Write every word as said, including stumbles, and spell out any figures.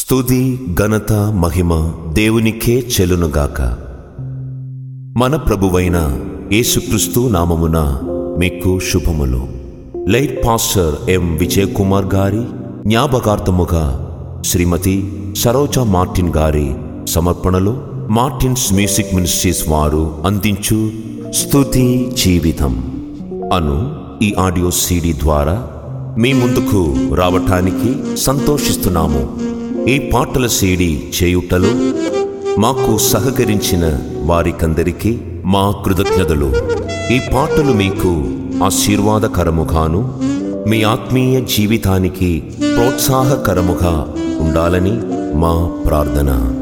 స్తుతి ఘనత మహిమ దేవునికే చెలునుగాక. మన ప్రభువైన యేసుక్రీస్తు నామమున మీకు శుభములు. Light pastor M Vijay Kumar గారి జ్ఞాపకార్థముగా శ్రీమతి సరోజా మార్టిన్ గారి సమర్పణలో మార్టిన్స్ మ్యూజిక్ మినిస్ట్రీస్ వారు అందించు స్తుతి జీవితం అను ఈ ఆడియో సీడీ ద్వారా మీ ముందుకు రావటానికి సంతోషిస్తున్నాము. ఈ పాటల సీడీ చేయుటలో మాకు సహకరించిన వారికందరికీ మా కృతజ్ఞతలు. ఈ పాటలు మీకు ఆశీర్వాదకరముగాను మీ ఆత్మీయ జీవితానికి ప్రోత్సాహకరముగా ఉండాలని మా ప్రార్థన.